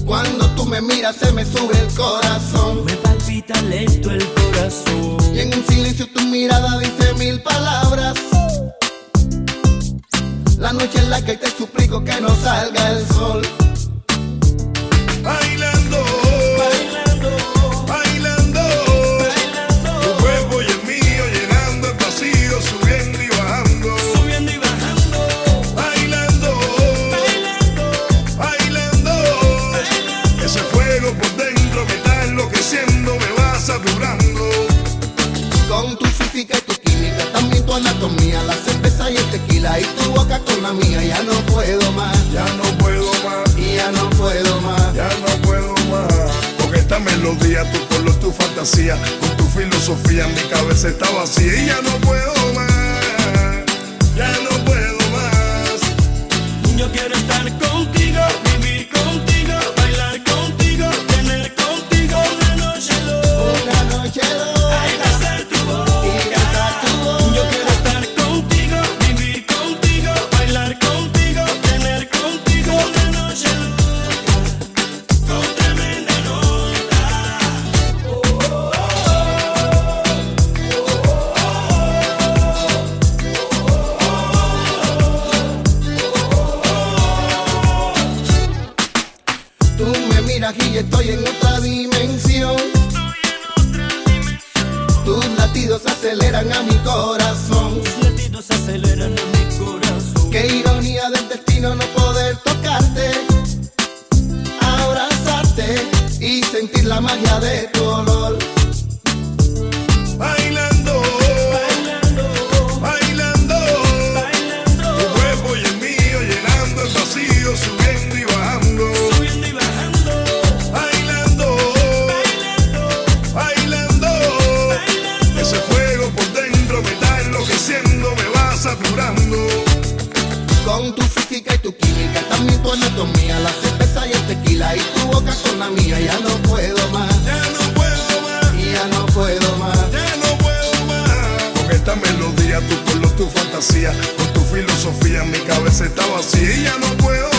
Cuando tú me miras se me sube el corazón. Me palpita lento el corazón. Y en un silencio tu mirada dice mil palabras. La noche en la que te suplico que no salga el sol. Bailando, Bailando, bailando, bailando, tu cuerpo y el mío llenando el vacío, subiendo y bajando. subiendo y bajando, Bailando, bailando, bailando, ese fuego por dentro me está enloqueciendo, me va saturando. Con tu física y tu química, también tu anatomía, la cerveza y el tequila y tu boca con la mía. Ya no puedo más, Ya no puedo más, y ya no puedo más. ya no puedo más. Con esta melodía, tu color, tu fantasía, con tu filosofía, mi cabeza está vacía y ya no puedo más, ya no puedo más. yo quiero estar contigo, vivir contigo, bailar contigo, tener contigo una noche loca. Una noche Ay, loca besar tu boca. y besar tu boca. Yo quiero estar contigo, vivir contigo, bailar contigo, tener contigo una noche loca, con tremenda nota. Tú me miras y estoy en otra dimensión. Tus latidos aceleran a mi corazón. Tus latidos aceleran a mi corazón. Qué ironía del destino no poder tocarte, abrazarte y sentir la magia de tu olor. Bailando, Bailando, bailando, bailando, tu cuerpo y el mío llenando el vacío, subiendo y bajando. subiendo y bajando, Bailando, bailando, bailando, bailando. ese fuego por dentro me está enloqueciendo, me va saturando. Con tu física y tu química, también tu anatomía, la cerveza y el tequila y tu boca con la mía. Ya no puedo más, Ya no puedo más, y ya no puedo más. ya no puedo más. Con esta melodía, tu color, tu fantasía, con tu filosofía, mi cabeza está vacía y ya no puedo